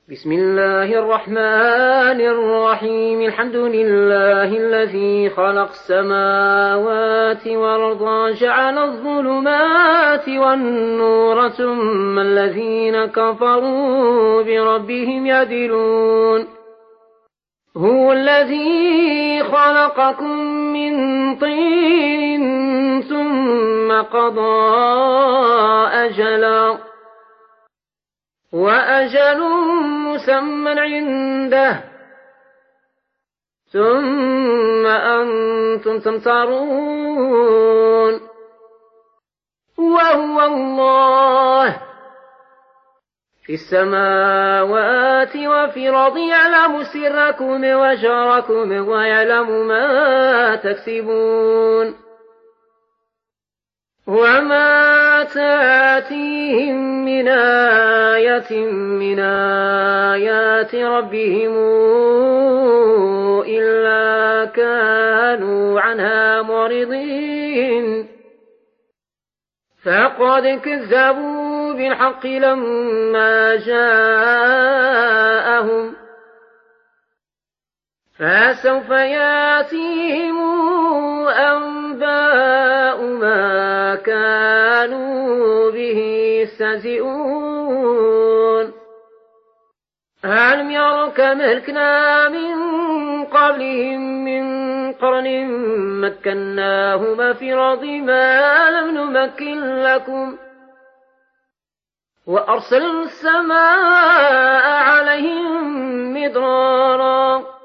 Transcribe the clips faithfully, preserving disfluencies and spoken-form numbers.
بسم الله الرحمن الرحيم. الحمد لله الذي خلق السماوات والأرض جعل الظلمات والنور ثم الذين كفروا بربهم يعدلون. هو الذي خلقكم من طين ثم قضى أجلا وأجل مسمى عنده ثم أنتم تمترون. وهو الله في السماوات وفي الأرض يعلم سركم وجهركم ويعلم ما تكسبون. وما تأتيهم من آية من آيات ربهم إلا كانوا عنها معرضين. فقد كذبوا بالحق لما جاءهم فسوف يأتيهم أنباء ما كانوا به يستهزئون. ألم يروا كم أهلكنا من قبلهم من قرن مكناهما في الأرض ما لم نمكن لكم وأرسلنا السماء عليهم مدرارا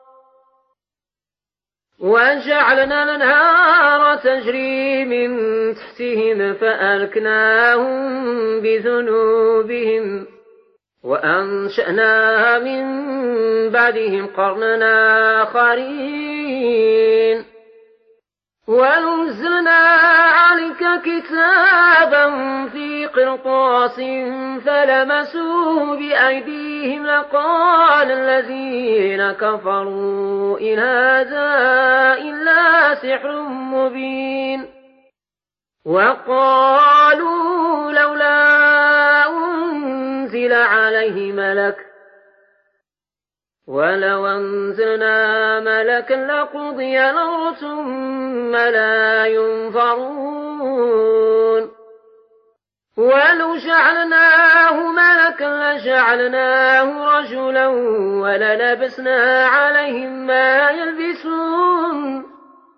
وجعلنا الأنهار تجري من تحتهم فأهلكناهم بذنوبهم وأنشأنا من بعدهم قرنا آخرين. ونزلنا عليك كتابا في قرطاس فلمسوه بأيديهم لقال الذين كفروا إن هذا إلا سحر مبين. وقالوا لولا أنزل عليه ملك ولو أنزلنا ملكا لقضي الأمر ثم لا ينظرون. ولو جعلناه ملكا لجعلناه رجلا وللبسنا عليهم ما يلبسون.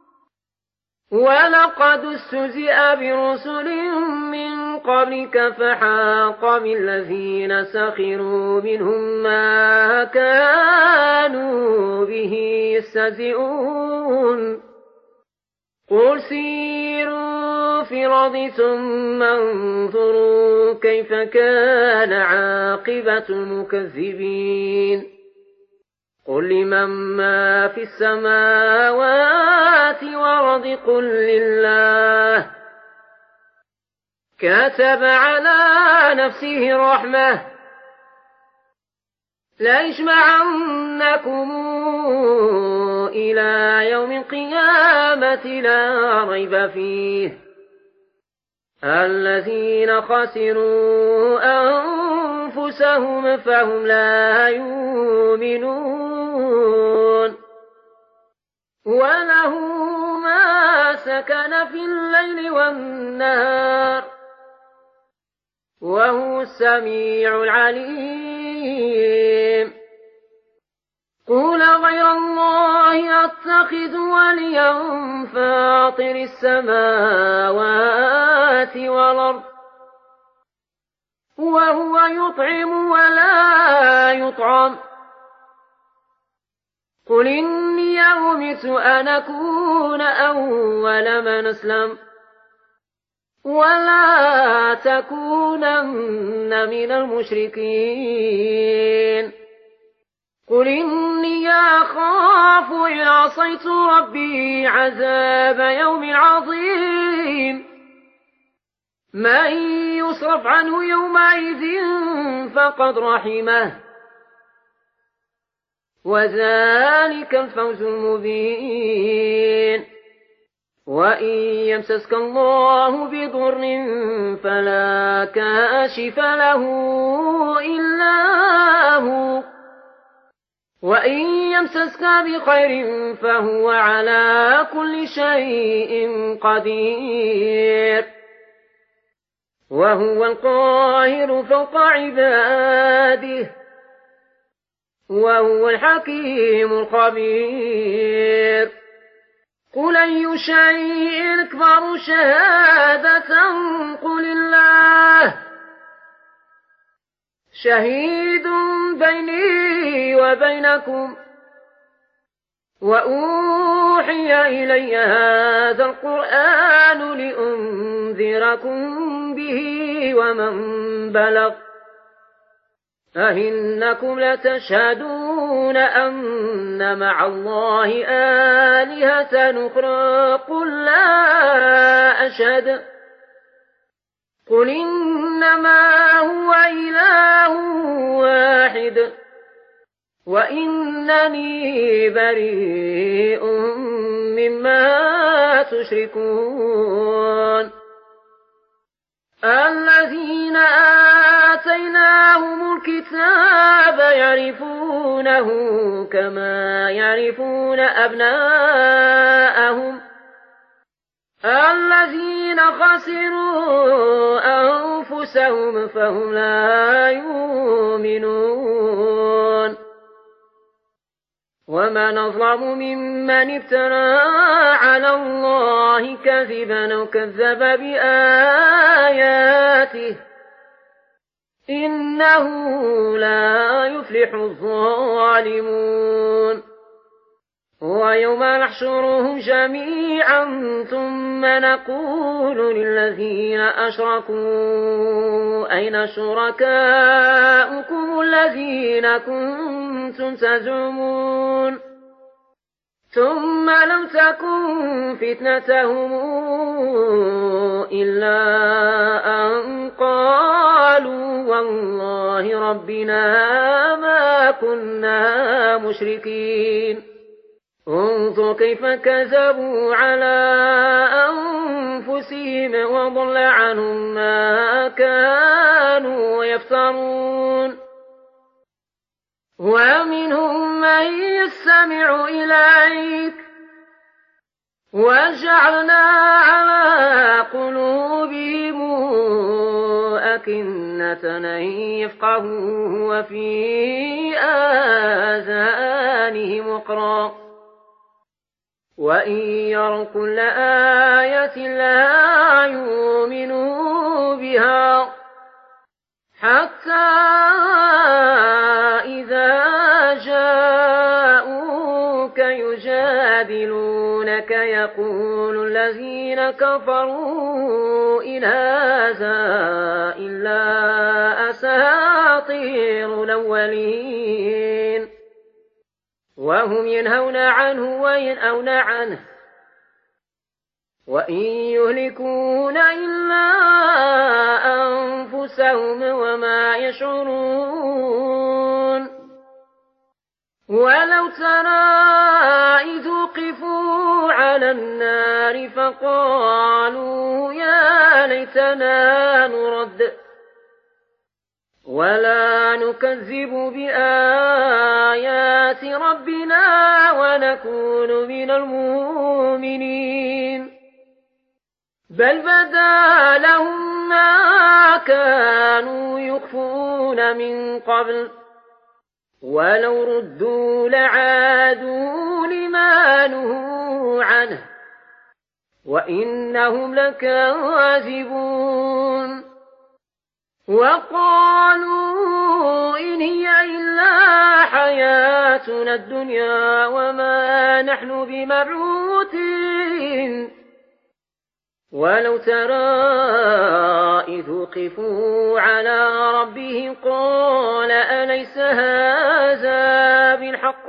ولقد استهزئ برسل من قبلك فحاق بالذين سخروا منهم ما كانوا به يستهزئون. قل سيروا في الأرض ثم انظروا كيف كان عاقبة المكذبين. قل لمن ما في السماوات والأرض قل لله. كتب على نفسه الرحمة ليجمعنكم إلى يوم القيامة لا ريب فيه. الذين خسروا أنفسهم فهم لا يؤمنون. وله ما سكن في الليل والنهار وهو السميع العليم. قل غير الله أتخذ وليا فاطر السماوات والأرض وهو يطعم ولا يطعم. قل إني أمرت أن أكون أول من أسلم ولا تكونن من المشركين. قل إني أخاف إن عصيت ربي عذاب يوم عظيم. من يصرف عنه يومئذ فقد رحمه وذلك الفوز المبين. وإن يمسسك الله بضر فلا كاشف له إلا هو وإن يمسسك بخير فهو على كل شيء قدير وهو القاهر فوق عباده وهو الحكيم الخبير قل أي شيء أكبر شهادة قل الله شهيد بيني وبينكم وأوحي إلي هذا القرآن لأنذركم به ومن بلغ أئنكم لتشهدون أن مع الله آلهة أخرى قل لا أشهد قل إنما هو إله واحد وإنني بريء مما تشركون الذين آتيناهم الكتاب يعرفونه كما يعرفون أبناءهم الذين خسروا أنفسهم فهم لا يؤمنون ومن أظلم ممن افترى على الله كذبا وكذب بآياته إنه لا يفلح الظالمون ويوم نحشرهم جميعا ثم نقول للذين أشركوا أين شركاؤكم الذين كنتم تزعمون ثم لم تكن فتنتهم إلا أن قالوا والله ربنا ما كنا مشركين انظر كيف كذبوا على أنفسهم وضل عنهم ما كانوا يفترون ومنهم من يستمع إليك وجعلنا على قلوبهم أكنة أن يفقهوه وفي آذانهم وقرا وإن يروا كل آية لا يؤمنوا بها حتى إذا جاءوك يجادلونك يقول الذين كفروا إن هذا إلا أساطير الأولين وهم ينهون عنه وينأون عنه وإن يهلكون إلا أنفسهم وما يشعرون ولو ترى إذ وقفوا على النار فقالوا يا ليتنا نرد ولا نكذب بآيات ربنا ونكون من المؤمنين بل بدا لهم ما كانوا يخفون من قبل ولو ردوا لعادوا لما نهوا عنه وإنهم لكاذبون وقالوا إن هي إلا حياتنا الدنيا وما نحن بمبعوثين ولو ترى إذ وقفوا على ربهم قال أليس هذا بالحق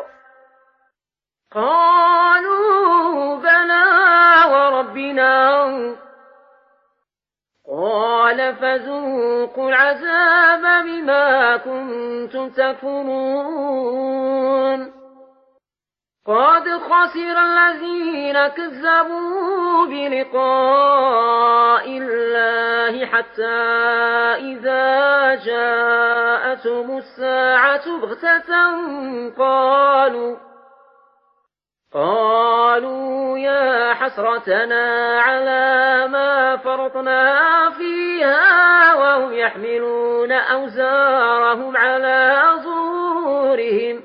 قالوا بلى وربنا قال فذوقوا العذاب بما كنتم تكفرون قد خسر الذين كذبوا بلقاء الله حتى إذا جاءتهم الساعة بغتة قالوا قالوا يا حسرتنا على ما فرطنا فيها وهم يحملون أوزارهم على ظهورهم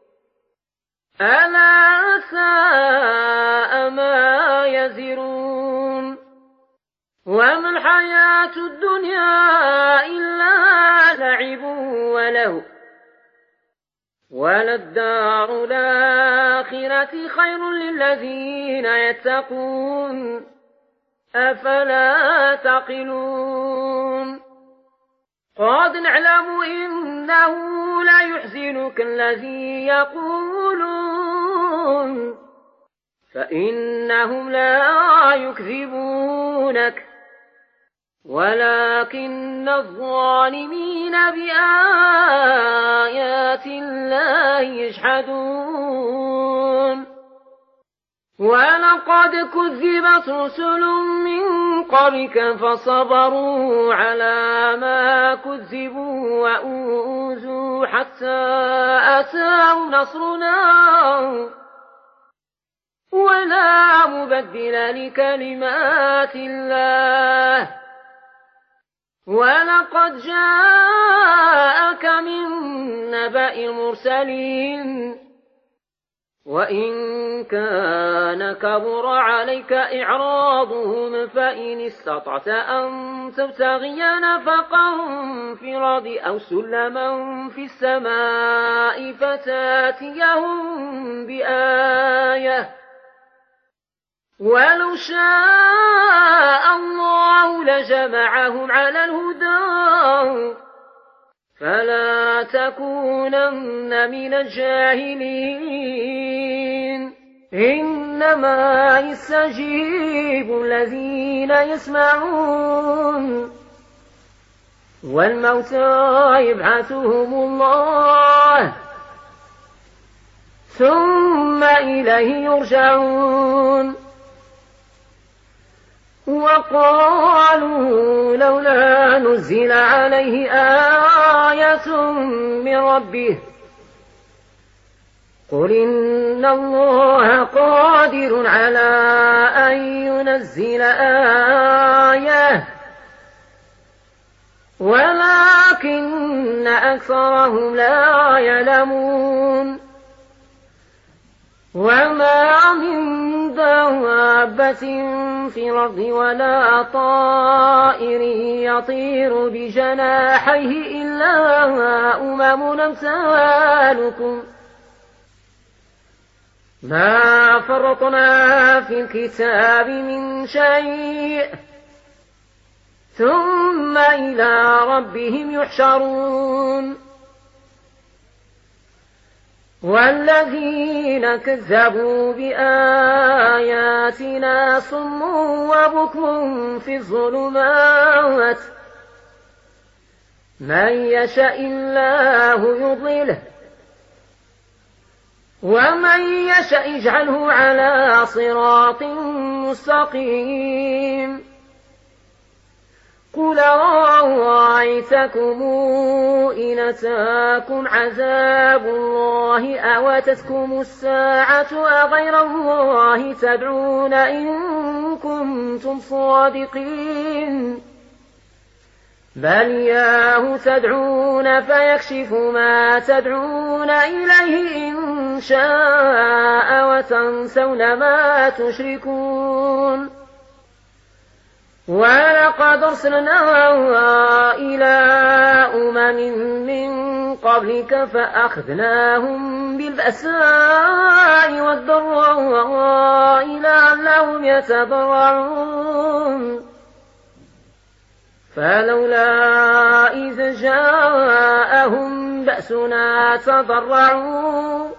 ألا ساء ما يزرون وما الحياة الدنيا إلا لعب وله وللدار الآخرة خير للذين يتقون أفلا تعقلون قد نعلم إنه لا يحزنك الذي يقولون فإنهم لا يكذبونك ولكن الظالمين بآيات الله يجحدون ولقد كذبت رسل من قبلك فصبروا على ما كذبوا وأوذوا حتى أتاهم نصرنا ولا مبدل لكلمات الله ولقد جاءك من نبأ المرسلين وإن كان كبر عليك إعراضهم فإن استطعت أن تبتغي نفقا في الأرض أو سلما في السماء فتاتيهم بآية ولو شاء الله لجمعهم على الهدى فلا تكونن من الجاهلين إنما يستجيب الذين يسمعون والموتى يبعثهم الله ثم إليه يرجعون وقالوا لولا نزل عليه آية من ربه قل إن الله قادر على أن ينزل آية ولكن أكثرهم لا يعلمون وما من دابة في الأرض ولا طائر يطير بجناحيه إلا أمم أمثالكم ما فرطنا في الكتاب من شيء ثم إلى ربهم يحشرون والذين كذبوا بآياتنا صم وبكم في الظلمات من يشاء الله يضلله ومن يشاء يجعله على صراط مستقيم قل أرأيتكم إن أتاكم عذاب الله أو أتتكم الساعة أغير الله تدعون إن كنتم صادقين بل إياه تدعون فيكشف ما تدعون إليه إن شاء وتنسون ما تشركون ولقد أرسلنا إلى أمم من قبلك فأخذناهم بالبأساء والضراء لعلهم يتضرعون فلولا إذ جاءهم بأسنا تضرعوا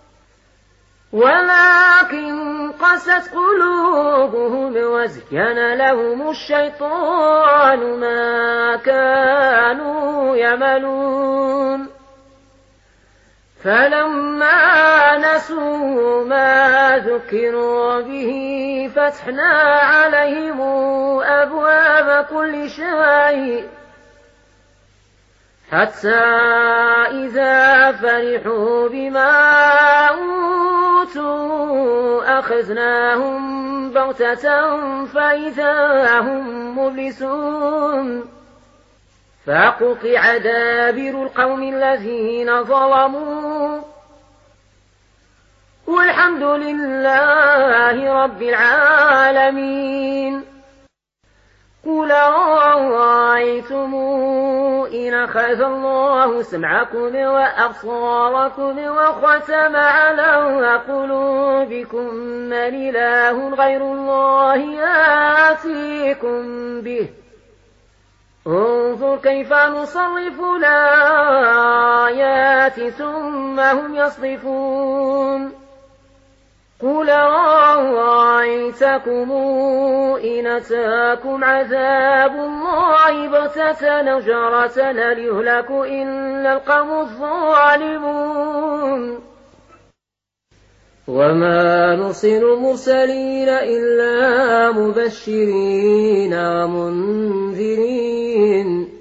ولكن قست قلوبهم وزين لهم الشيطان ما كانوا يعملون فلما نسوا ما ذكروا به فتحنا عليهم أبواب كل شيء حتى إذا فرحوا بما أوتوا أخذناهم بغتة فإذا هم مبلسون فقطع دابر القوم الذين ظلموا والحمد لله رب العالمين. قل رأيتم إن أخذ الله سمعكم وأبصاركم وختم على قلوبكم من إله غير الله يأتيكم به انظر كيف نصرف الآيات ثم هم يصدفون. قل رأيتكم إن أتاكم عذاب الله بغتة أو جرة هل يهلك إلا القوم الظالمون. وما نرسل المرسلين إلا مبشرين ومنذرين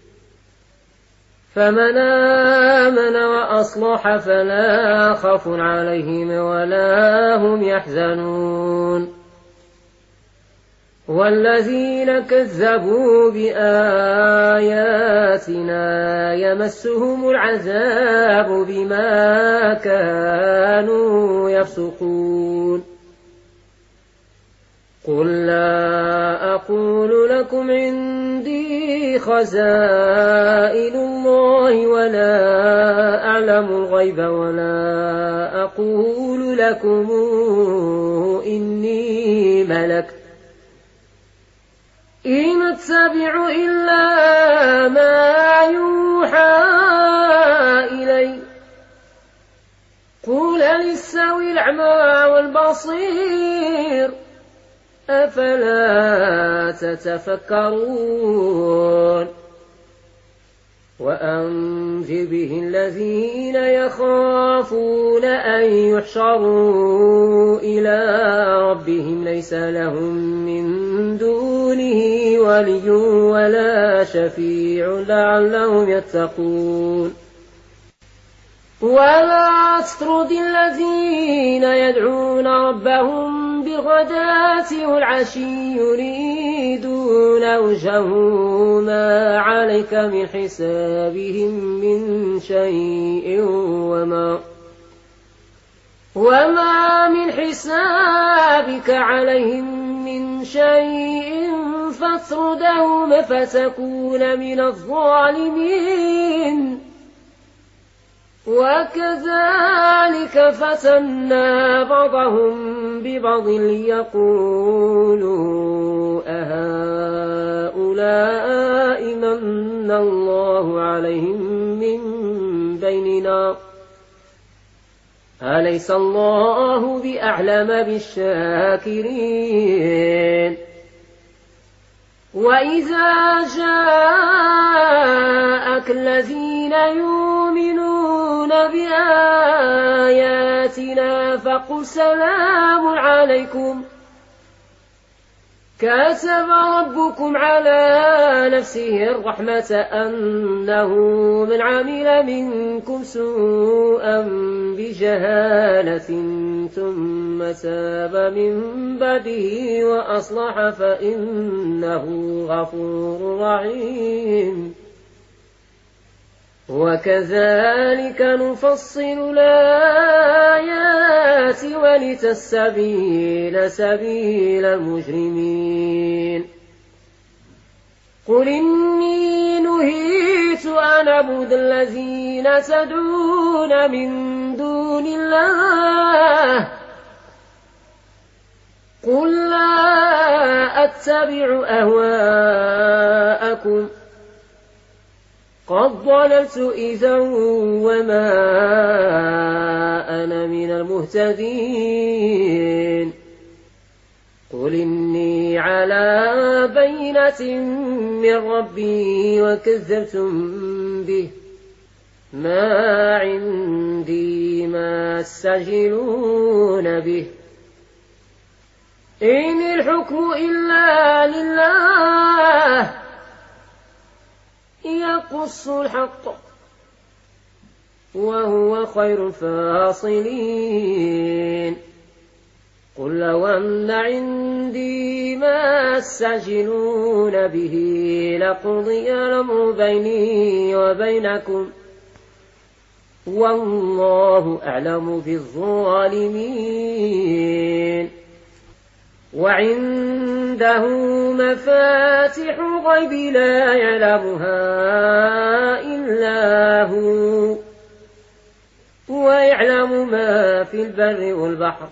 فمن آمن وأصلح فلا خوف عليهم ولا هم يحزنون. والذين كذبوا بآياتنا يمسهم العذاب بما كانوا يفسقون. قل لا أقول لكم عندي خزائن الله ولا أعلم الغيب ولا أقول لكم إني ملك إن أتبع إلا ما يوحى إلي. قل هل يستوي الأعمى والبصير أفلا تتفكرون. وأنذر به الذين يخافون أن يحشروا إلى ربهم ليس لهم من دونه ولي ولا شفيع لعلهم يتقون. ولا تطرد الذين يدعون ربهم بالغداة والعشي يريدون وجهه ما عليك من حسابهم من شيء وما وما من حسابك عليهم من شيء فاطردهم فتكون من الظالمين. وكذلك فتنا بعضهم ببعض ليقولوا أهؤلاء من الله عليهم من بيننا أليس الله بأعلم بالشاكرين. وإذا جاءك الذين يؤمنون بآياتنا فقل سلام عليكم كتب ربكم على نفسه الرحمة أنه من عمل منكم سوءا بجهالة ثم تاب من بعده وأصلح فإنه غفور رحيم. وكذلك نفصل الآيات ولتستبين سبيل المجرمين. قل إني نهيت أن أعبد الذين تدعون من دون الله قل لا أتبع أهواءكم قد ضللت إذا وما أنا من المهتدين. قل إني على بينة من ربي وكذبتم به ما عندي ما يستعجلون به إن الحكم إلا لله يقص الحق وهو خير الفاصلين قل لو أن عندي ما تستعجلون به لقضي الأمر بيني وبينكم والله أعلم بالظالمين وعنده مفاتح الغيب لا يعلمها إلا هو ويعلم ما في البر والبحر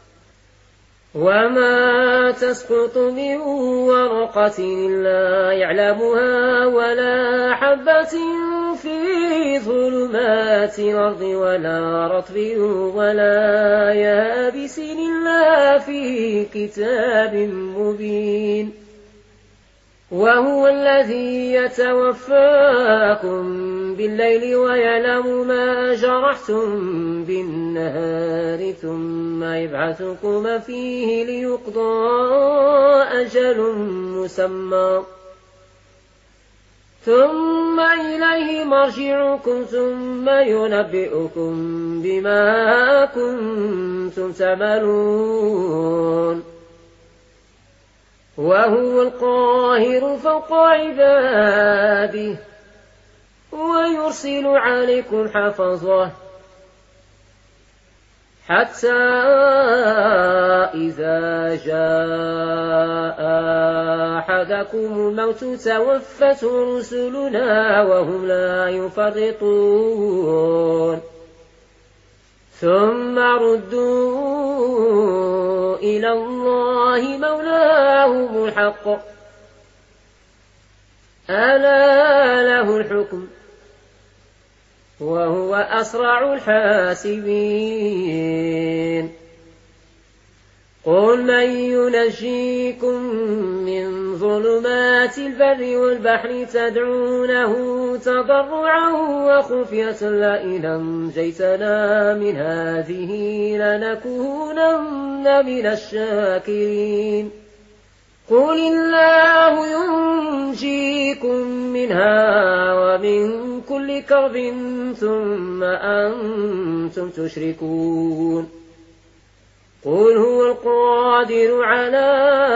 وما تسقط من ورقة إلا يعلمها ولا حبة في ظلمات الأرض ولا رطب ولا يابس إلا في كتاب مبين وهو الذي يتوفاكم بالليل ويعلم ما جرحتم بالنهار ثم يبعثكم فيه ليقضى أجل مسمى ثم إليه مرجعكم ثم ينبئكم بما كنتم تعملون وهو القاهر فوق عباده ويرسل عليكم حفظه حتى إذا جاء أحدكم الموت توفته رسلنا وهم لا يفرطون ثم ردوا إلى الله مولاهم الحق ألا له الحكم وهو أسرع الحاسبين قل من ينجيكم من ظلمات البر والبحر تدعونه تضرعا وخفية لئن أنجيتنا من هذه لنكونن من الشاكرين قل الله ينجيكم منها ومن كل كرب ثم أنتم تشركون قل هو القادر على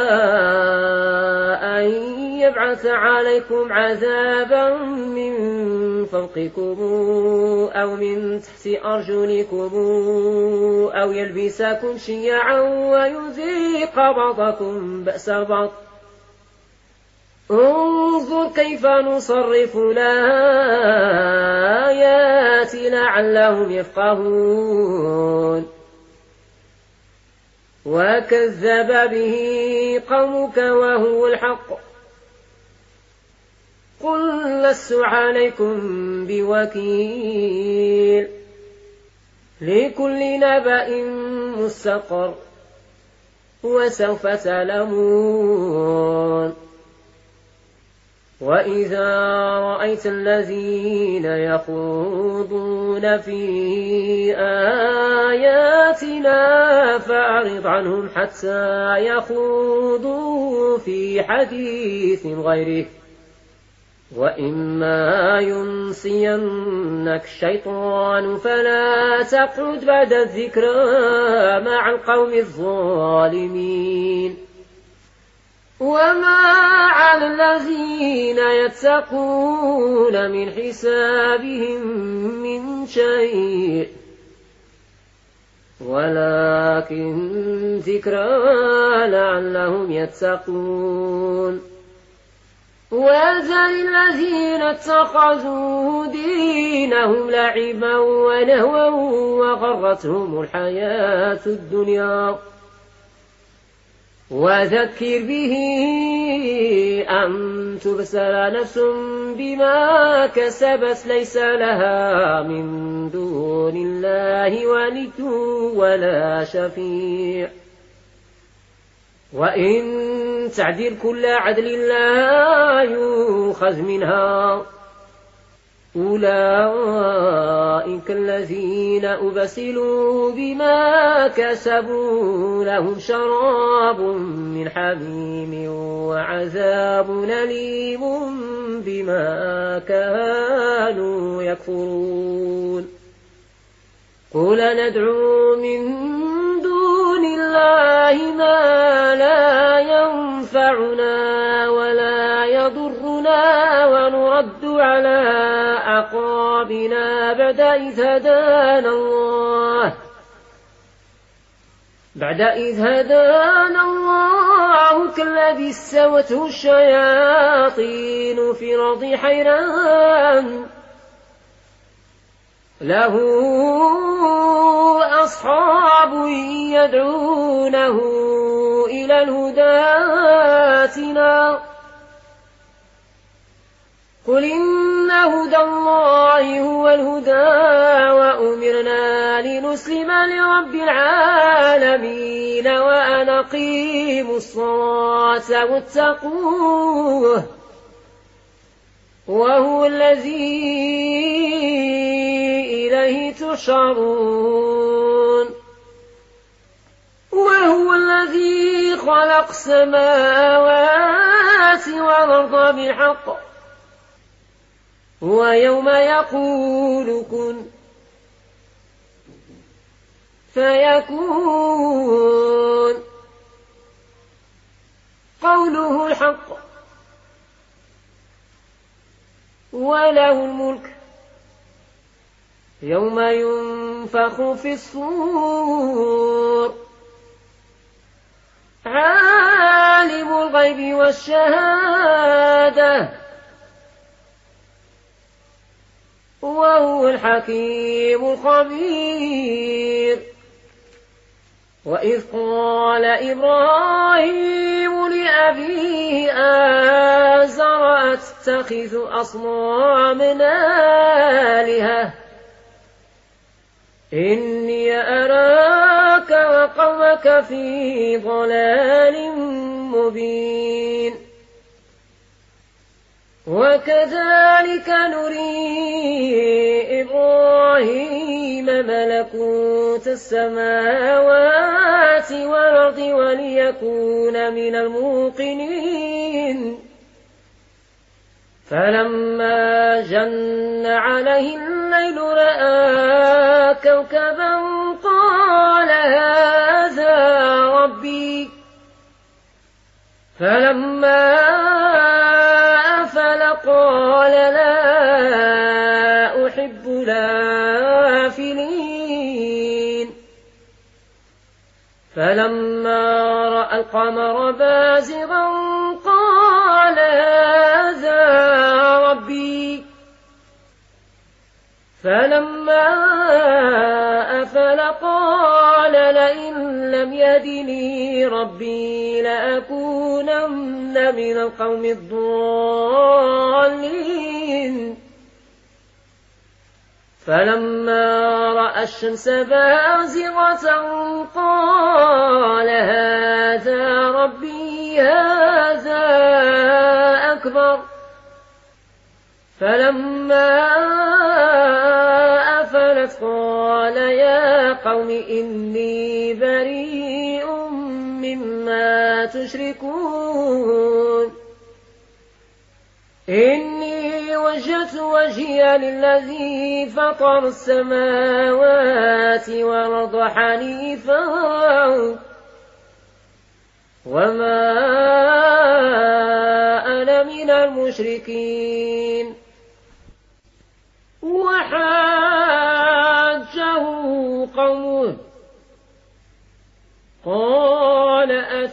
أن يبعث عليكم عذابا من فوقكم أو من تحت أرجلكم أو يلبسكم شيعا ويذيق بعضكم بأس بعض انظر كيف نصرف الآيات لعلهم يفقهون وكذب به قومك وهو الحق قل لست عليكم بوكيل لكل نبأ مستقر وسوف تعلمون وإذا رأيت الذين يخوضون في آياتنا فأعرض عنهم حتى يخوضوا في حديث غيره وإما ينسينك الشيطان فلا تقعد بعد الذكرى مع القوم الظالمين وما على الذين يتقون من حسابهم من شيء ولكن ذكرى لعلهم يتقون وذل الذين اتخذوا دينهم لعبا ولهوا وغرتهم الحياة الدنيا وذكر به أن تبسل نفس بما كسبت ليس لها من دون الله ولي ولا شفيع وإن تعدل كل عدل لا يؤخذ منها أولئك الذين أبسلوا بما كسبوا لهم شراب من حميم وعذاب أليم بما كانوا يكفرون قل ندعو من دون الله ما لا ينفعنا ولا يضرنا ونرد على أعقابنا بعد إذ هدانا الله بعد إذ هدانا الله كالذي استهوته الشياطين في الأرض حيران له أصحاب يدعونه إلى الهدى ائتنا قل إن هدى الله هو الهدى وأمرنا لنسلم لرب العالمين وأن أقيموا الصلاة واتقوه وهو الذي إليه تحشرون وهو الذي خلق السماوات والأرض بالحق ويوم يقول كن فيكون قوله الحق وله الملك يوم ينفخ في الصور عالم الغيب والشهادة وهو الحكيم الخبير وإذ قال إبراهيم لأبيه آزر أتخذ أصنامنا آلهة إني أراك وقومك في ضلال مبين وكذلك نري إبراهيم ملكوت السماوات والأرض وليكون من الموقنين فلما جن عليه الليل رأى كوكبا قال هذا ربي فلما أفل قال لا أحب الآفلين فلما رأى القمر بازغا قال هذا ربي فلما أفل قال لئن لم يهدني ربي لأكونن من القوم الضالين فلما رأى الشمس بازغة قال هذا ربي هذا أكبر فلما أفلت قال يا قوم إني بريء مما تشركون إني وجهت وجهي للذي فطر السماوات والأرض حنيفا وما أنا من المشركين وحاجه قومه قال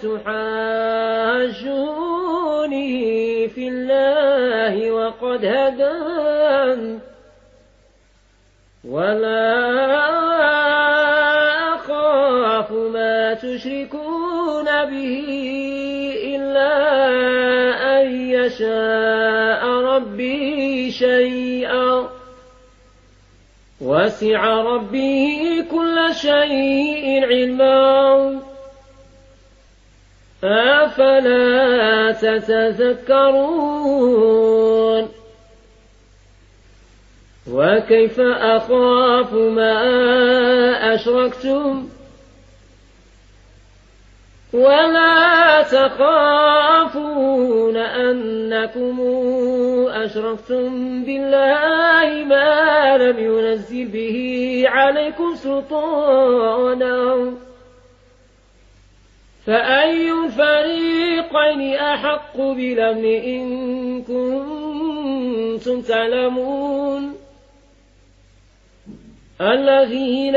أتحاجوني في الله وقد هدان ولا أخاف ما تشركون به إلا أن يشاء ربي شيئا وسع ربي كل شيء علما أفلا تتذكرون وكيف أخاف ما أشركتم ولا تخافون أنكم أشركتم بالله ما لم ينزل به عليكم سلطانا فأي الفريقين أحق بالأمن إن كنتم تعلمون الذين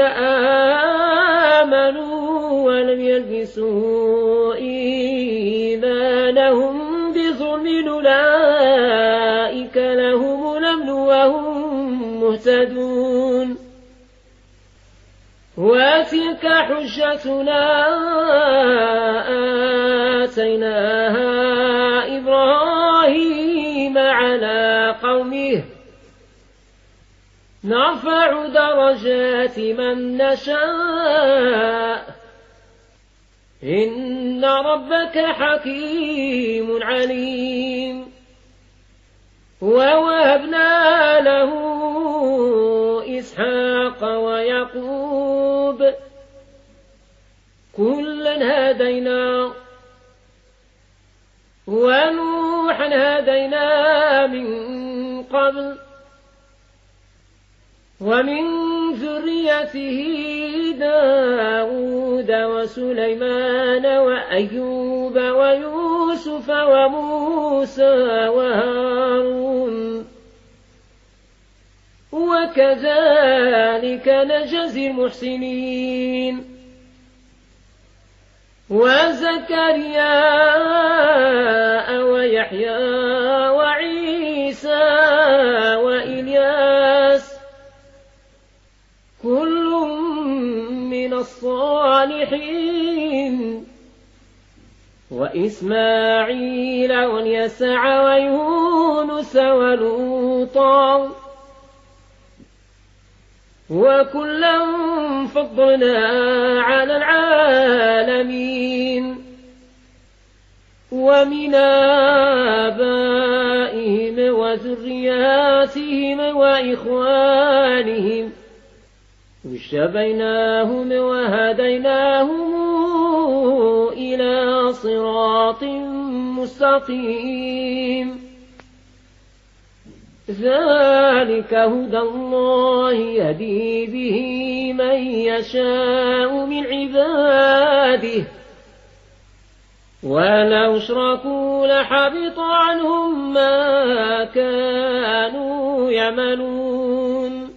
آمنوا ولم يلبسوا إيمانهم بظلم أولئك لهم الأمن وهم مهتدون وتلك حجتنا آتيناها إبراهيم على قومه نرفع درجات من نشاء إن ربك حكيم عليم ووهبنا له إسحاق ويعقوب كلا هدينا ونوحا هدينا من قبل ومن ذريته داود وسليمان وأيوب ويوسف وموسى وهارون وكذلك نجزي المحسنين وزكريا ويحيى وعيسى وإلياس كل من الصالحين وإسماعيل واليسع ويونس ولوطا وكلا فضلنا على العالمين ومن آبائهم وذرياتهم وإخوانهم واجتبيناهم وهديناهم إلى صراط مستقيم ذلك هدى الله يهدي به من يشاء من عباده ولو أشركوا لحبط عنهم ما كانوا يعملون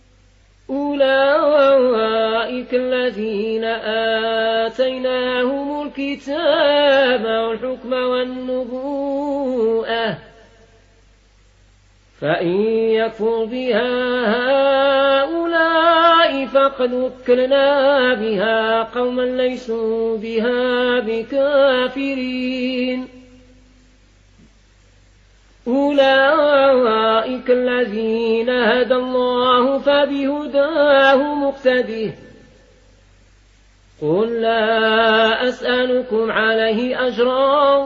أولئك الذين آتيناهم الكتاب والحكم والنبوءة فإن يكفر بها هؤلاء فقد وكلنا بها قوما ليسوا بها بكافرين أولئك الذين هدى الله فبهداه مقتده قل لا أسألكم عليه أجرا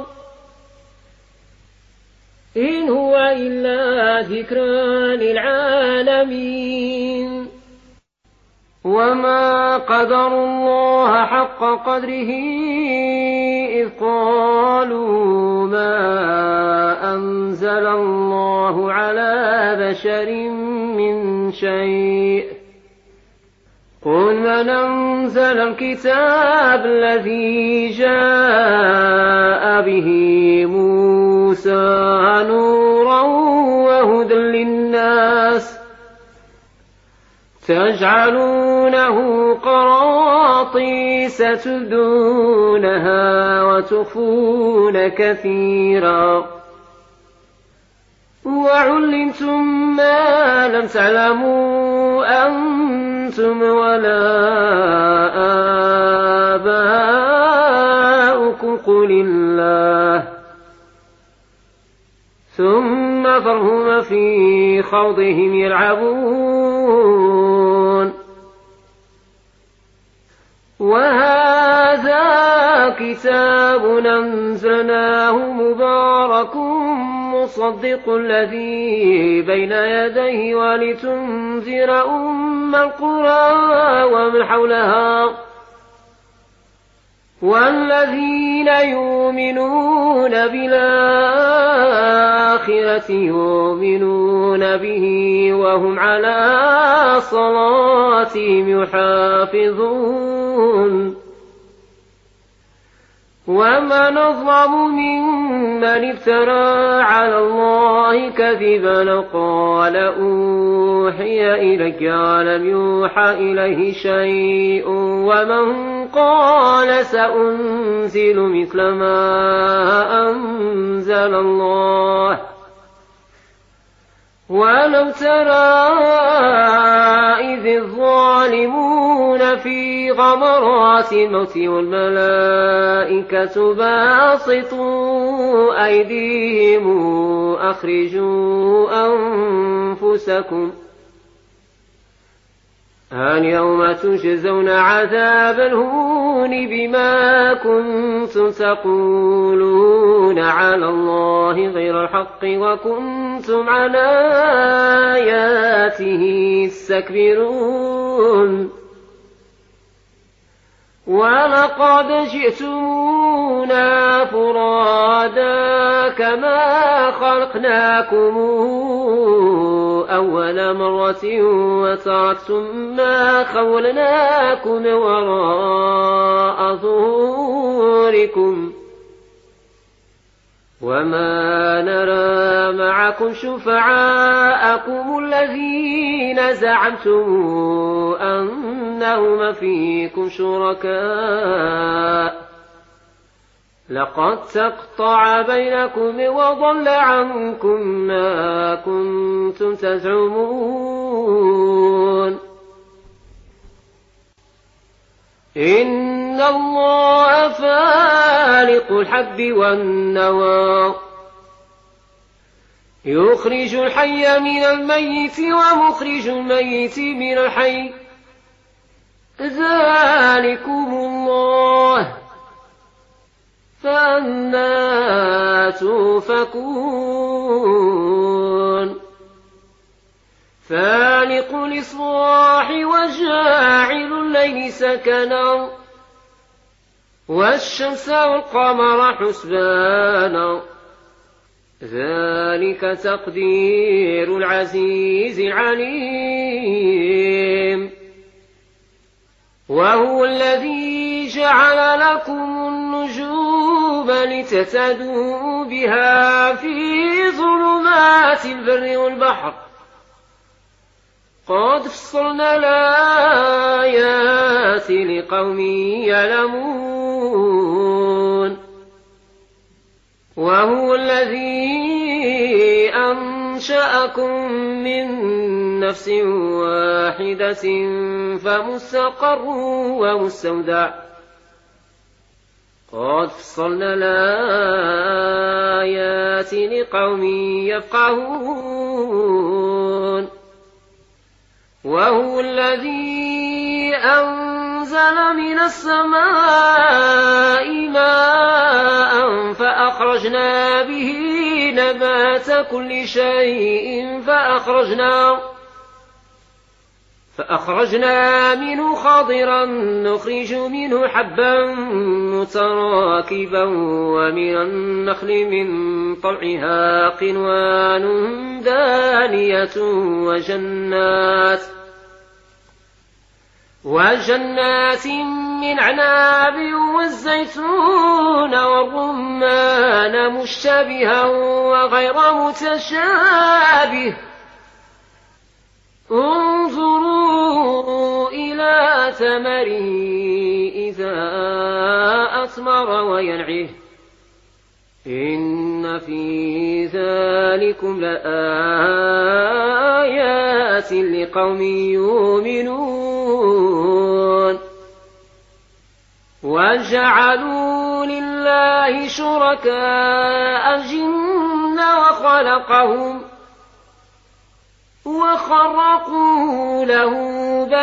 إن هو إلا ذكرى للعالمين وما قدر الله حق قدره إذ قالوا ما أنزل الله على بشر من شيء قل من أنزل الكتاب الذي جاء به موسى نورا وهدى للناس تجعلونه قراطيس تبدونها وتخفون كثيرا وعلمتم ما لم تعلموا أنتم ولا آباؤكم قل الله ثم ذرهم في خوضهم يلعبون وهذا كتاب أنزلناه مبارك ومصدق الذي بين يديه ولتنذر أم القرى ومن حولها والذين يؤمنون بالآخرة يؤمنون به وهم على صلاتهم يحافظون ومن أظلم ممن افترى على الله كذبا قال أوحي إليك ولم يوحى إليه شيء ومن قال سأنزل مثل ما أنزل الله ولو ترى إذ الظالمون في غمرات الموت والملائكة باسطوا أيديهم أخرجوا أنفسكم اليوم تجزون عذاب الهون بما كنتم تقولون على الله غير الحق وكنتم عن آياته تستكبرون ولقد جئتمونا فرادا كما خلقناكم أول مرة وتركتم ما خولناكم وراء ظهوركم وما نرى معكم شفعاءكم الذين زعمتم أنهم فيكم شركاء لقد تقطع بينكم وضل عنكم ما كنتم تزعمون إن الله فالق الحب والنوى يخرج الحي من الميت ومخرج الميت من الحي ذلكم الله فأنى توفكون فالق الإصباح وجاعل الليل سكنا والشمس والقمر حسبانا ذلك تقدير العزيز العليم وهو الذي جعل لكم النجوم لتهتدوا بها في ظلمات البر والبحر قد فصلنا الآيات لقوم يعلمون وهو الذي أنشأكم من نفس واحدة فمستقر ومستودع قد فصلنا الآيات لقوم يفقهون وهو الذي أنزل من السماء ماء فأخرجنا به نبات كل شيء فأخرجنا فأخرجنا منه خضرا نخرج منه حبا متراكبا ومن النخل من طلعها قنوان دانية وجنات وجنات من عناب والزيتون والرمان مشتبها وغير متشابه انظروا إلى ثمره إذا أثمر وينعه إن في ذلكم لآيات لقوم يؤمنون وجعلوا لله شركاء الجن وخلقهم وخرقوا له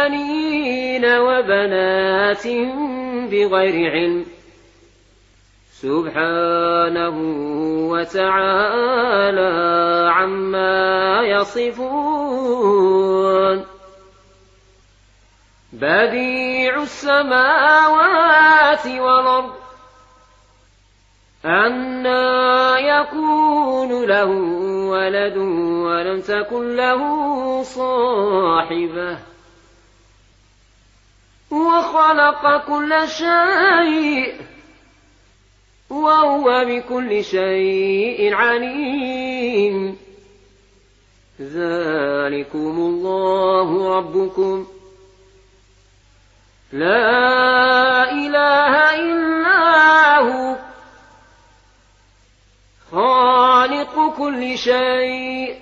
بنين وبنات بغير علم سبحانه وتعالى عما يصفون بديع السماوات والأرض أنى يكون له ولد ولم تكن له صاحبة وخلق كل شيء وهو بكل شيء عليم ذلكم الله ربكم لا إله إلا هو خالق كل شيء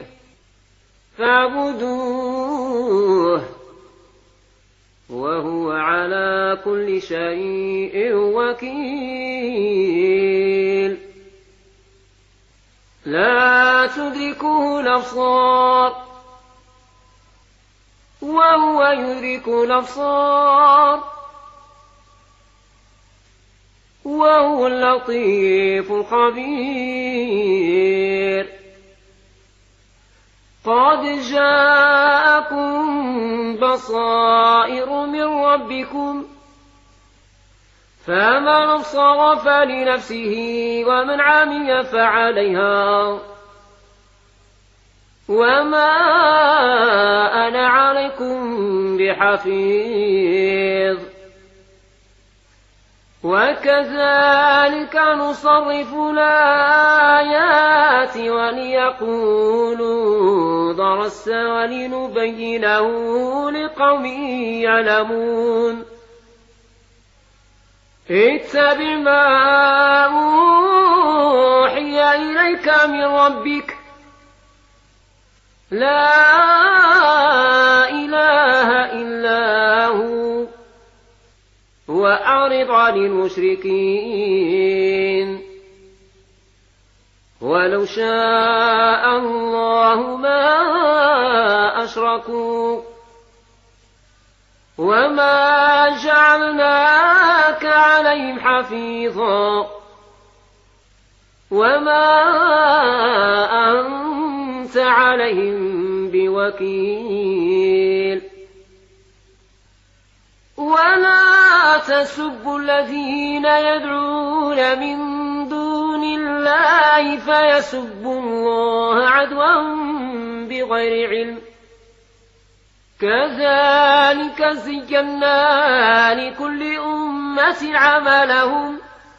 فاعبدوه وهو على كل شيء وكيل لا تدركه الأبصار وهو يدرك الأبصار وهو اللطيف الخبير قد جاءكم بصائر من ربكم فمن أبصر فلنفسه ومن عمي فعليها وما أنا عليكم بحفيظ وكذلك نصرف الآيات وليقولوا درست ولنبينه لقوم يعلمون اتبع ما أوحي إليك من ربك لا إله إلا هو وأعرض عن المشركين ولو شاء الله ما أشركوا وما جعلناك عليهم حفيظا وما أنت عليهم بوكيل ولا تسبوا الذين يدعون من دون الله فيسبوا الله عدوا بغير علم كذلك زينا لكل أمة عملهم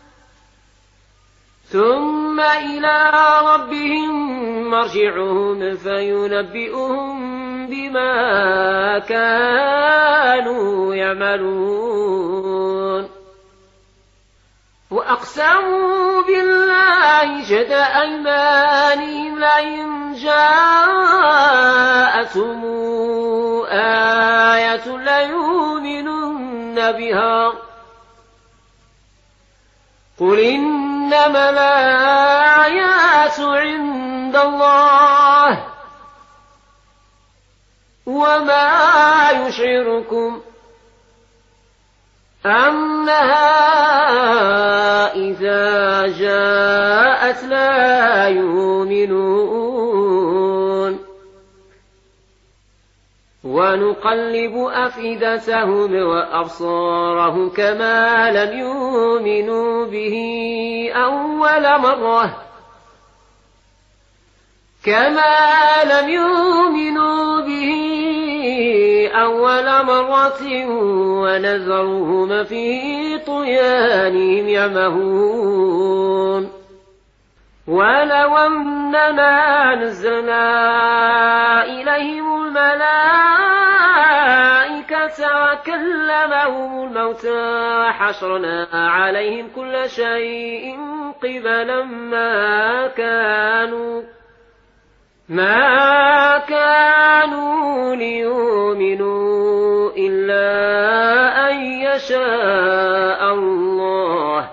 ثم إلى ربهم مرجعهم فينبئهم بما كانوا يعملون وأقسموا بالله جهد أيمانهم لئن جاءتهم آية ليؤمنن بها قل إنما الآيات عند الله وما يشعركم أنها إذا جاءت لا يؤمنون ونقلب أفئدتهم وأبصارهم كما لم يؤمنوا به أول مرة كما لم يؤمنوا به أول مرة ونذرهم في طغيانهم يعمهون ولو أننا نزلنا إليهم الملائكة وكلمهم الموتى حشرنا عليهم كل شيء قبلا ما كانوا ما كانوا ليؤمنوا إلا أن يشاء الله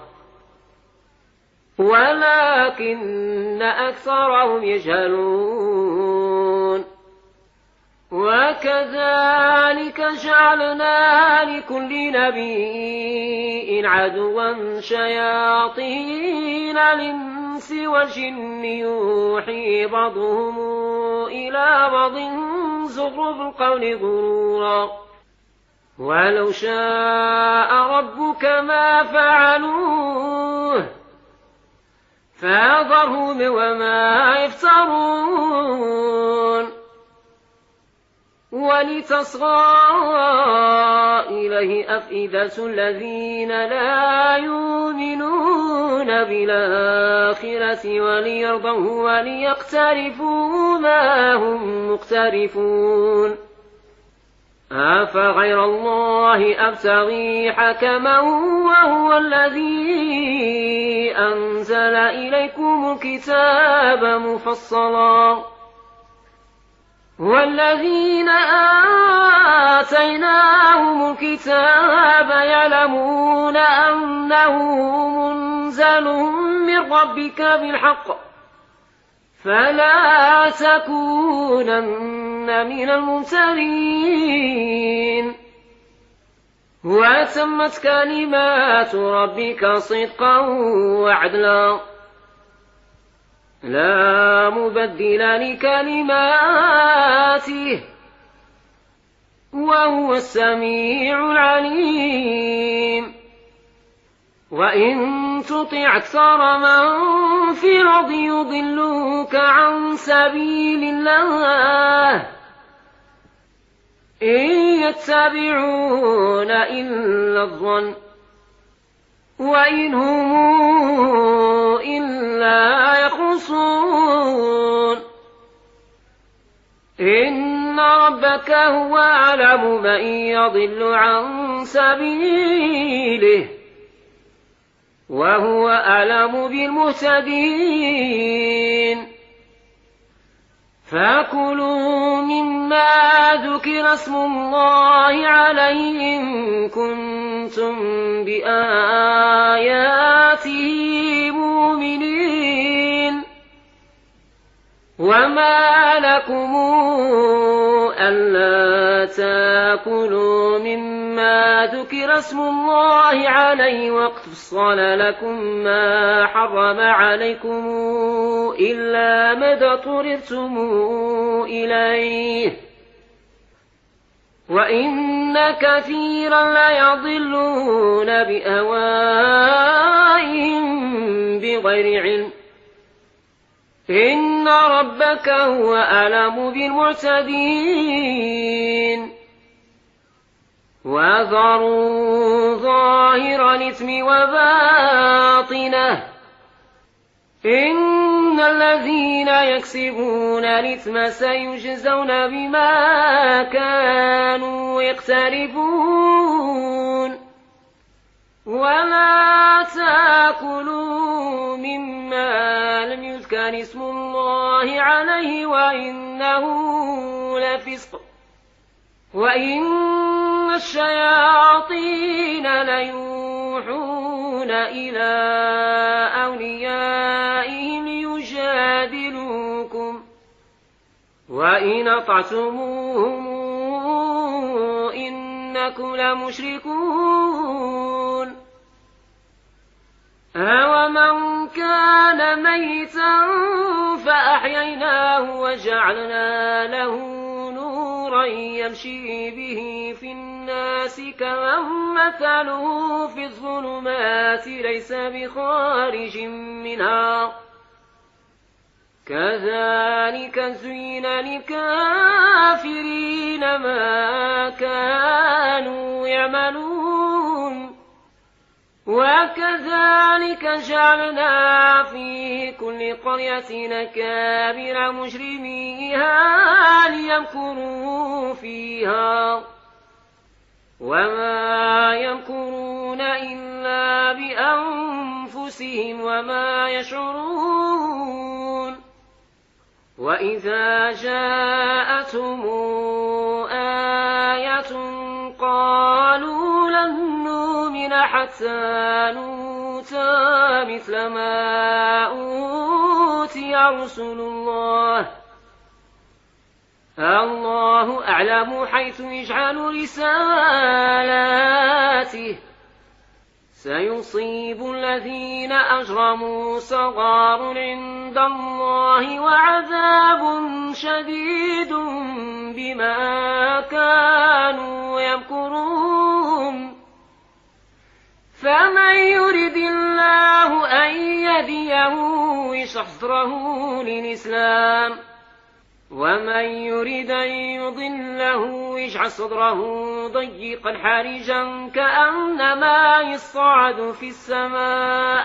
ولكن أكثرهم يجهلون وكذلك جعلنا لكل نبي عدوا شياطين الإنس والجن يوحي بعضهم إلى بعض زخرف القول غرورا ولو شاء ربك ما فعلوه فذرهم وما يفترون ولتصغى إليه أفئدة الذين لا يؤمنون بالآخرة وليرضوه وليقترفوا ما هم مقترفون أفغير الله أبتغي حكما وهو الذي أنزل إليكم الكتاب مفصلا والذين آتيناهم الكتاب يعلمون أنه منزل من ربك بالحق فلا تكونن من الممترين وتمت كلمات ربك صدقا وعدلا لا مبدل لكلماته وهو السميع العليم وإن تطع أكثر من في الأرض يضلوك عن سبيل الله إن يتبعون إلا الظن وإن هم إلا يخرصون إن ربك هو أعلم من يضل عن سبيله وهو أعلم بالمهتدين فكلوا مما ذكر اسم الله عليه إن كنتم بآياته مؤمنين وما لكم ألا تأكلوا مما ذكر اسم الله عليه وقد فصل لكم ما حرم عليكم إلا ما اضطررتم إليه وإن كثيرا ليضلون بأهوائهم بغير علم إن ربك هو أعلم بالمعتدين وذروا ظاهر الإثم وباطنه إن الذين يكسبون الإثم سيجزون بما كانوا يقترفون ولا تأكلوا مما لم يذكر اسم الله عليه وإنه لفسق وإن الشياطين ليوحون إلى أوليائهم يجادلوكم وإن أطعتموهم إنكم لمشركون أومن كان ميتا فأحييناه وجعلنا له نورا يمشي به في الناس كمن مثله في الظلمات ليس بخارج منها كذلك زين للكافرين ما كانوا يعملون وكذلك جعلنا في كل قرية أكابر مجرميها ليمكروا فيها وما يمكرون إلا بأنفسهم وما يشعرون وإذا جاءتهم آية قالوا لن نؤمن حتى نؤتى مثل ما أوتي رسل الله الله أعلم حيث يجعل رسالاته سيصيب الذين أجرموا صغار عند الله وعذاب شديد بما كانوا يمكرون فمن يرد الله أن يهديه يشرح صدره للإسلام ومن يرد أن يضله يجعل صدره ضيقا حرجا كأنما يصعد في السماء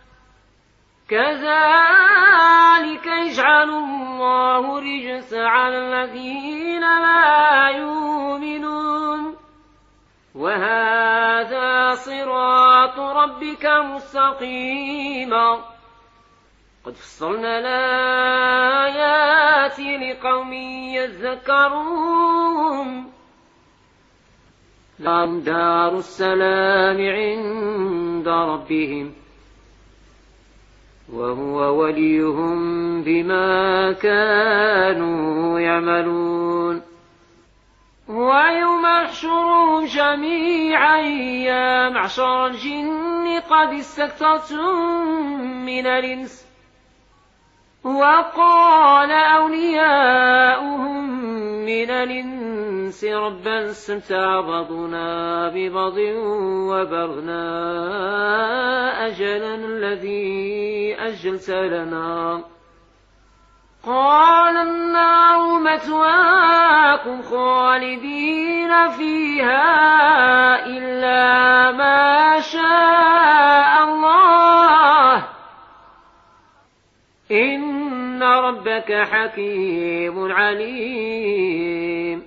كذلك يجعل الله الرجس على الذين لا يؤمنون وهذا صراط ربك مستقيما قد فصلنا الآيات لقوم يذكرون لهم دار السلام عند ربهم وهو وليهم بما كانوا يعملون ويوم يحشرهم جميعا يا معشر الجن قد استكثرتم من الإنس وقال أولياؤهم من الإنس ربنا استمتع بعضنا ببعض وبلغنا أجلنا الذي أجلت لنا قال النار مثواكم خالدين فيها إلا ما شاء الله إن ربك حكيم عليم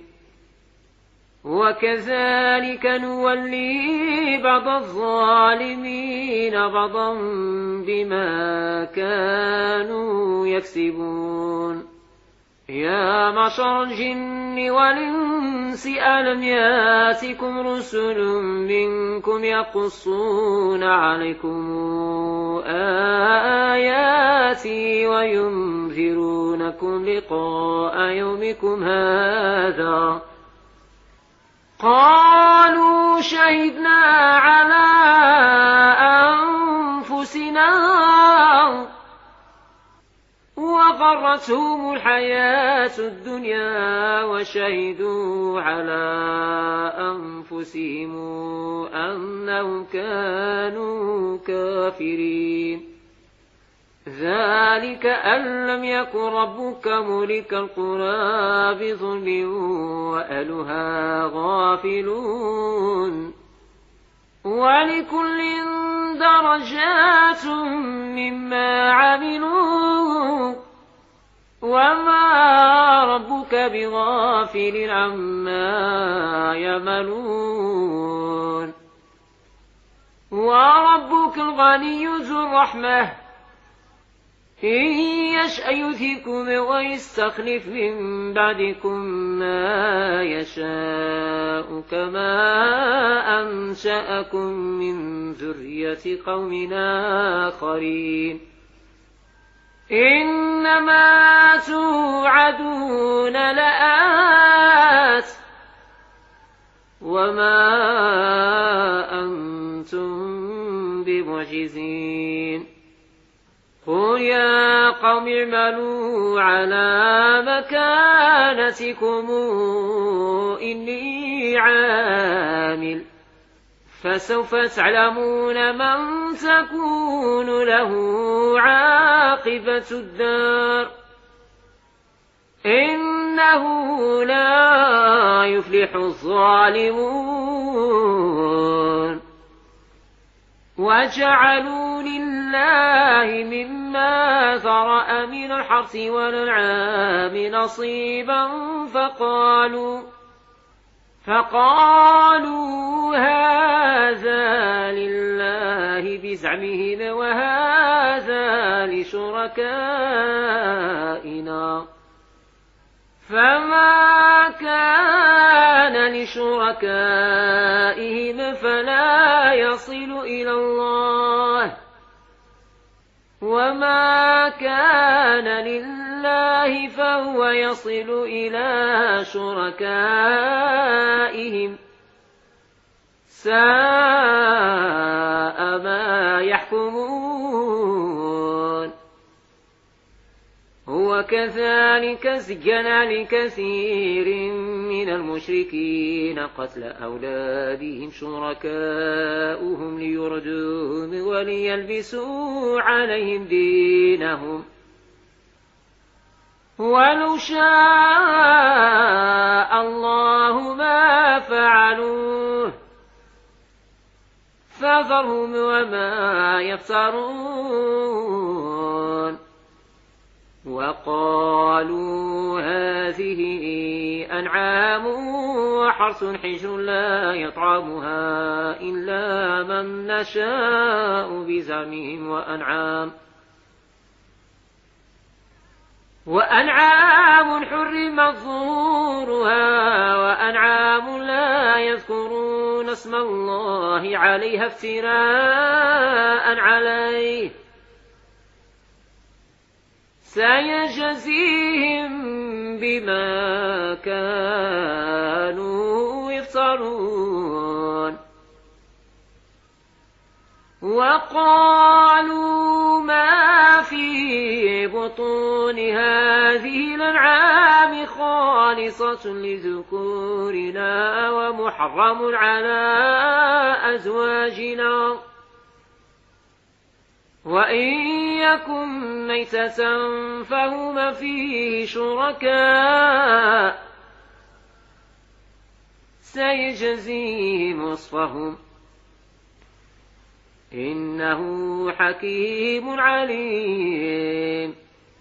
وكذلك نولي بعض الظالمين بعضا بما كانوا يكسبون يا معشر الجن والإنس ألم ياتكم رسل منكم يقصون عليكم آياتي وينذرونكم لقاء يومكم هذا قالوا شهدنا على أنفسنا وغرتهم الحياة الدنيا وشهدوا على أنفسهم أنهم كانوا كافرين ذلك أن لم يكن ربك مهلك القرى بظلم وأهلها غافلون ولكل درجات مما عملوا وما ربك بغافل عما يعملون وربك الغني ذو الرحمة إن يشأ يذهبكم ويستخلف من بعدكم ما يشاء كما أنشأكم من ذرية قوم آخرين إنما توعدون لآت وما أنتم بمعجزين قل يا قوم اعملوا على مكانتكم إني عامل فسوف تعلمون من تكون له عاقبة الدار إنه لا يفلح الظالمون وجعلوا لله مما ذرأ من الحرث والأنعام نصيبا فقالوا فقالوا هذا لله بزعمهم وهذا لشركائنا فما كان لشركائهم فلا يصل إلى الله وما كان لله الله فهو يصل إلى شركائهم ساء ما يحكمون وكذلك زين لكثير من المشركين قتل أولادهم شركاؤهم ليردوهم وليلبسوا عليهم دينهم ولو شاء الله ما فعلوه فذرهم وما يفترون وقالوا هذه أنعام وحرث حجر لا يطعمها إلا من نشاء بزعمهم وأنعام وأنعام حرمت ظهورها وأنعام لا يذكرون اسم الله عليها افتراء عليه سيجزيهم بما كانوا يفترون وقالوا ما في بطون هذه الأنعام خالصة لذكورنا ومحرم على أزواجنا وإن يكن ميتة فهما فيه شركاء سيجزيهم وصفهم إنه حكيم عليم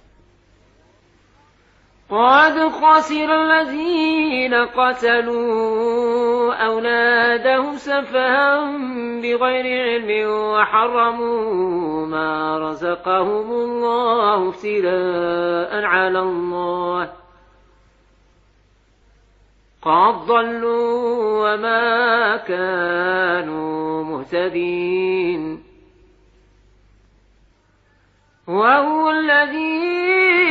قد خسر الذين قتلوا أولادهم سفها بغير علم وحرموا ما رزقهم الله افتراء على الله قد ضلوا وما كانوا مهتدين وهو الذي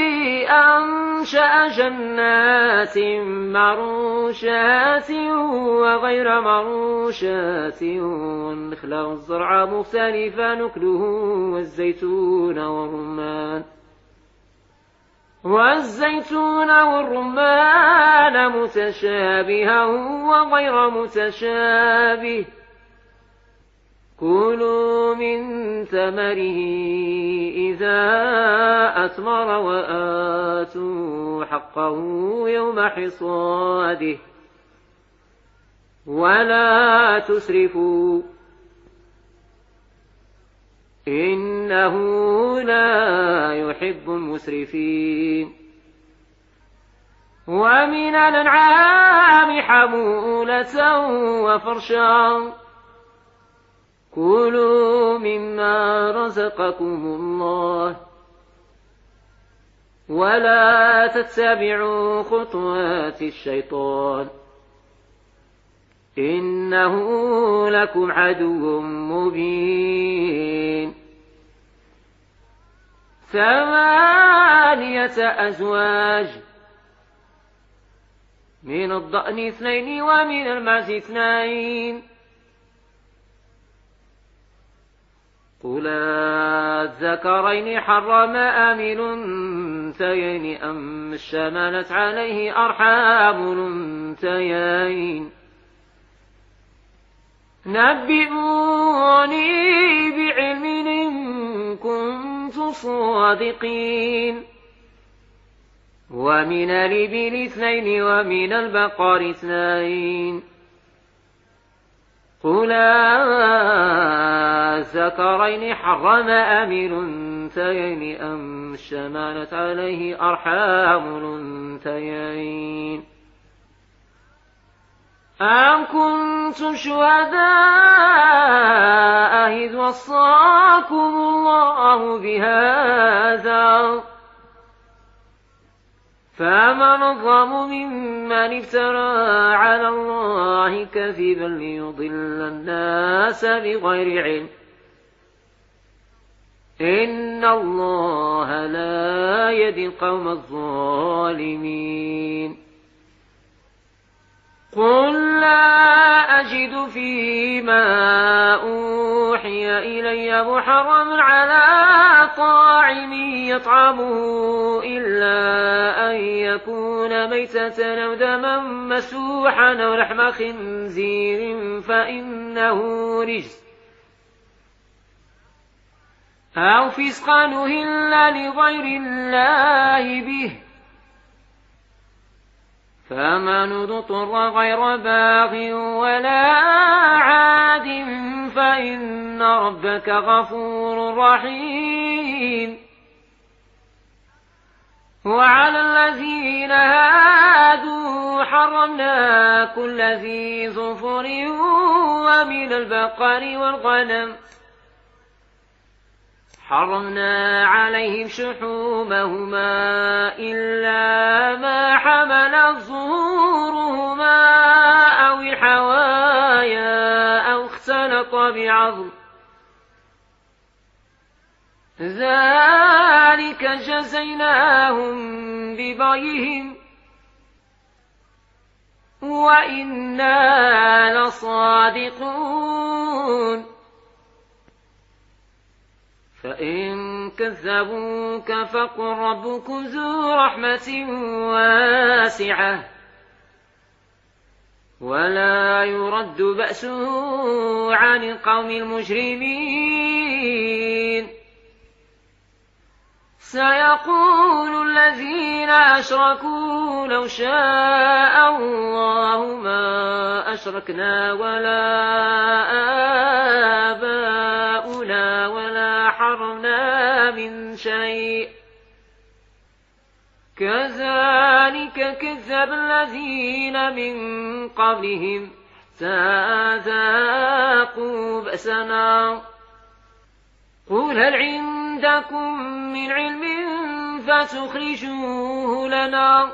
أنشأ جنات معروشات وغير معروشات والنخل والزرع مختلفا نكله والزيتون والرمان والزيتون والرمان متشابها وغير متشابه كلوا من ثمره إذا أثمر وآتوا حقه يوم حصاده ولا تسرفوا إنه لا يحب المسرفين ومن الأنعام حمولة وفرشا كلوا مما رزقكم الله ولا تتبعوا خطوات الشيطان إنه لكم عدو مبين ثمانية أزواج من الضأن اثنين ومن المعز اثنين قل الذكرين حرم أم الأنثيين أم اشتملت عليه أرحام الأنثيين نبئوني بعلم إن كنتم صادقين ومن الإبل اثنين ومن البقر اثنين قل الذكرين حرم أم الأنثيين أم اشتملت عليه أرحام الأنثيين أم كنتم شهداء إذ وصاكم الله بهذا فمن أظلم ممن افترى على الله كذبا ليضل الناس بغير علم إن الله لا يهدي القوم الظالمين. قل لا أجد فيما أوحي إلي محرما على طاعم يطعمه إلا أن يكون ميتة أو دما مسفوحا أو لحم خنزير فإنه رجس أو فسقا أهل لغير الله به، فمن اضطر غير باغ ولا عاد فإن ربك غفور رحيم. وعلى الذين هادوا حرمنا كل ذي ظفر ومن البقر والغنم حرمنا عليهم شحومهما إلا ما حملت ظهورهما أو الحوايا أو اختلط بعظم، ذلك جزيناهم ببغيهم وإنا لصادقون. فإن كذبوك فقل ربكم ذو رحمة واسعة ولا يرد بأسه عن القوم المجرمين. سيقول الذين أشركوا لو شاء الله ما أشركنا ولا آباؤنا ولا حرمنا من شيء كذلك كذب الذين من قبلهم فذاقوا بأسنا. قل هل عندكم من علم فتخرجوه لنا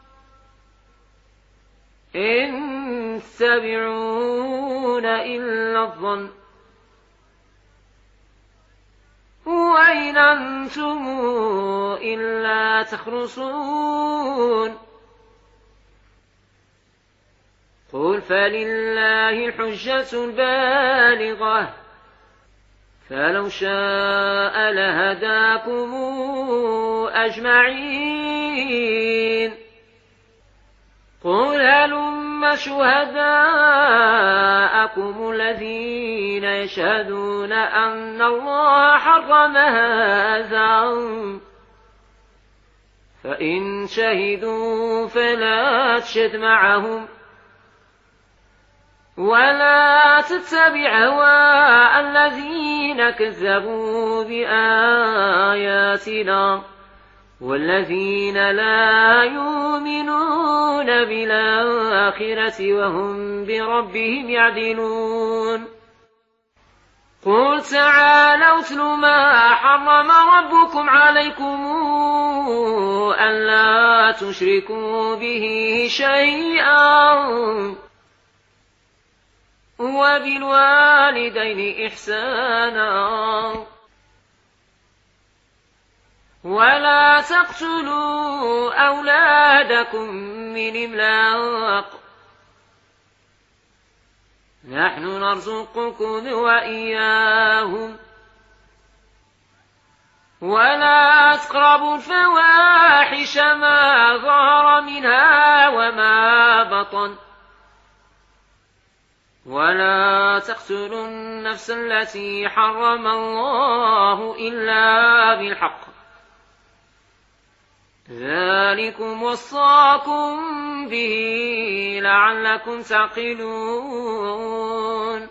إن تتبعون إلا الظن وإن أنتم إلا تخرصون. قل فلله الحجة البالغة فلو شاء لهداكم أجمعين. قل هلم شهداءكم الذين يشهدون أن الله حرم هذا فإن شهدوا فلا تشهد معهم ولا تتبع هواء الذين كذبوا بآياتنا والذين لا يؤمنون بالآخرة وهم بربهم يعدلون. قل تعالوا اتل ما حرم ربكم عليكم ألا تشركوا به شيئا وبالوالدين إحسانا ولا تقتلوا أولادكم من إملاق نحن نرزقكم وإياهم ولا تقربوا الفواحش ما ظهر منها وما بطن ولا تقتلوا النفس التي حرم الله إلا بالحق ذلكم وصاكم به لعلكم تعقلون.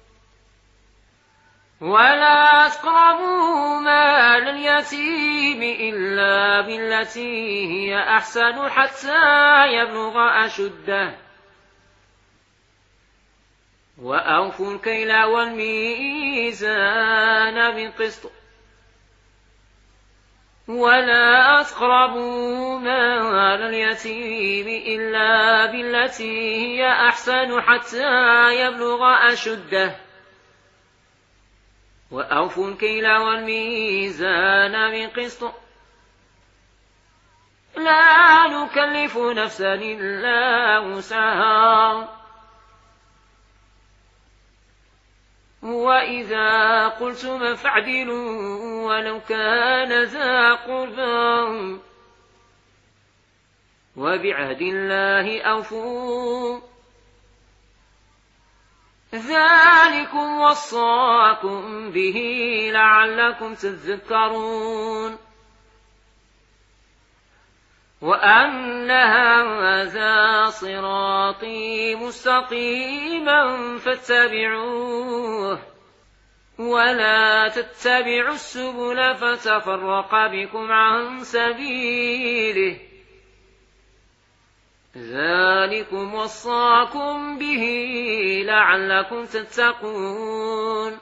ولا تقربوا مال اليتيم إلا بالتي هي أحسن حتى يبلغ أشده وأوفوا الكيل والميزان بالقسط ولا تقربوا مال اليتيم إلا بالتي هي أحسن حتى يبلغ أشده وأوفوا الكيل والميزان بالقسط لا نكلف نفسا إلا وسعها وإذا قلتم فاعدلوا ولو كان ذا قربى وبعهد الله أوفوا ذلكم وصاكم به لعلكم تذكرون وأن هذا صراطي مستقيما فاتبعوه ولا تتبعوا السبل فتفرق بكم عن سبيله ذلكم وصاكم به لعلكم تتقون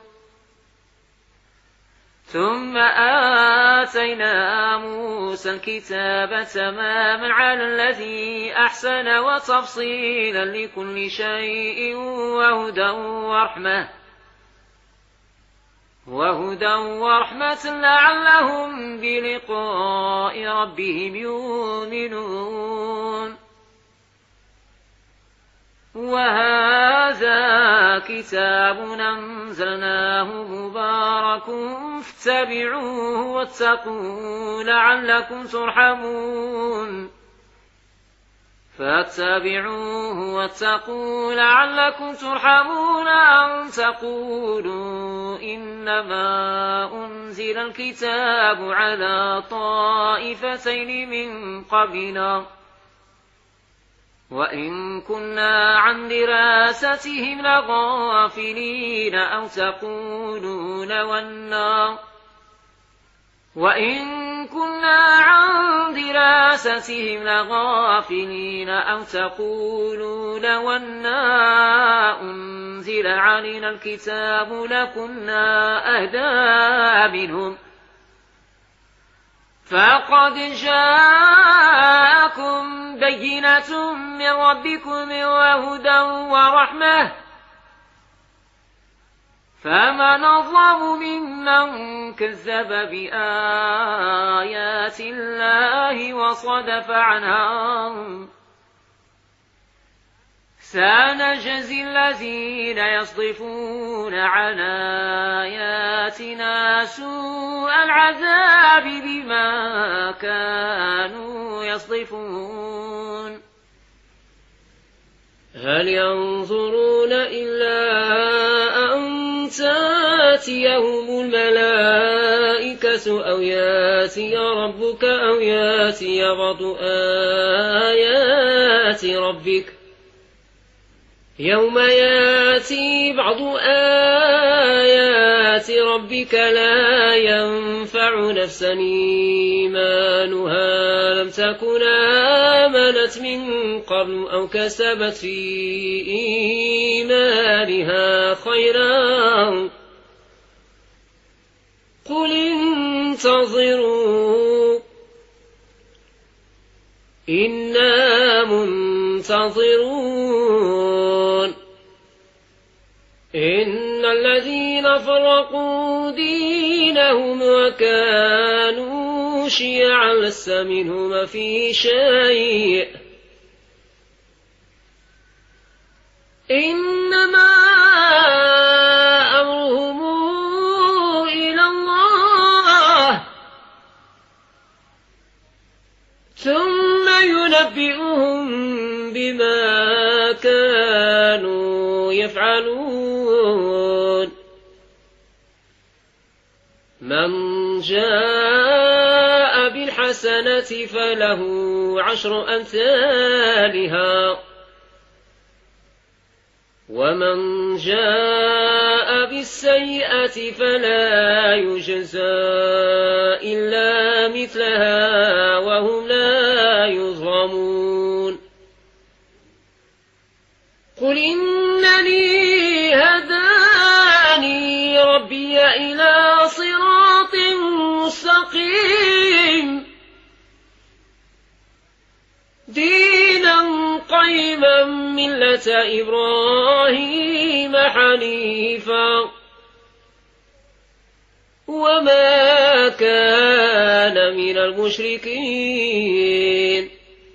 ثم آتينا موسى الكتاب تماما على الذي أحسن وتفصيلا لكل شيء وهدى ورحمة وهدى ورحمة لعلهم بلقاء ربهم يؤمنون وهذا كتاب أنزلناه مبارك فاتبعوه واتقوا لعلكم ترحمون فاتبعوه واتقوا لعلكم ترحمون أن تقولوا إنما أنزل الكتاب على طائفتين من قبلنا وإن كنا عن دراستهم لغافلين أو تقولون لو أنا وإن كنا عن دراستهم لغافلين أو تقولون لو أنا أنزل علينا الكتاب لكنا أهدى منهم فقد جاءكم بينة من ربكم وهدى ورحمة فمن أظلم ممن كذب بآيات الله وصدف عنها سنجزي الذين يصدفون عن آياتنا سوء العذاب بما كانوا يصدفون هل ينظرون إلا أن تأتيهم الملائكة أو يأتي ربك أو يأتي بعض آيات ربك يوم يأتي بعض آيات ربك لا ينفع نفسا إيمانها لم تكن آمنت من قبل أو كسبت في إيمانها خيرا قل انتظروا إنا منتظرون إن الذين فرقوا دينهم وكانوا شيعا لست منهم في شيء إنما أمرهم إلى الله ثم ينبئهم بما كانوا يفعلون من جاء بالحسنة فله عشر أمثالها ومن جاء بالسيئة فلا يجزى إلا مثلها وهم لا يظلمون قل إنني هداني ربي إلى صراط مستقيم دينا قيما ملة إبراهيم حنيفا وما كان من المشركين.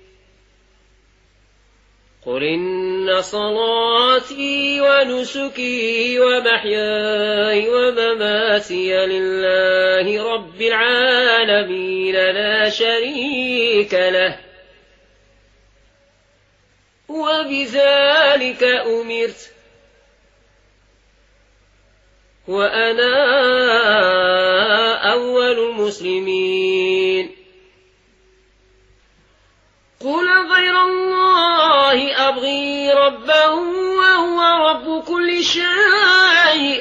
قل إن صلاتي ونسكي ومحياي ومماتي لله رب العالمين لا شريك له وبذلك أمرت وأنا أول المسلمين. قل غير الله أبغي ربا وهو رب كل شيء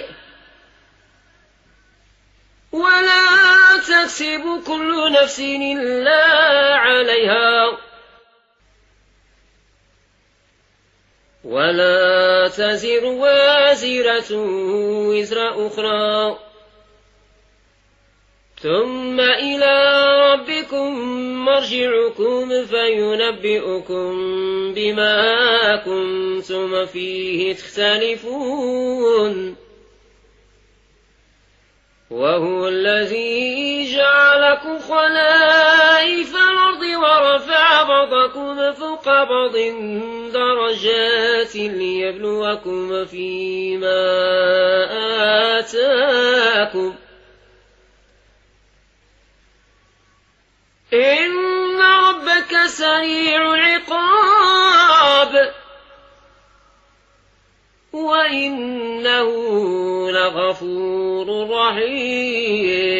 ولا تكسب كل نفس إلا عليها ولا تزر وازرة وزر أخرى ثم إلى ربكم مرجعكم فينبئكم بما كنتم فيه تختلفون. وهو الذي جعلكم خلائف الأرض ورفع بعضكم فوق بعض درجات ليبلوكم فيما آتاكم إن ربك سريع العقاب وإنه لغفور رحيم.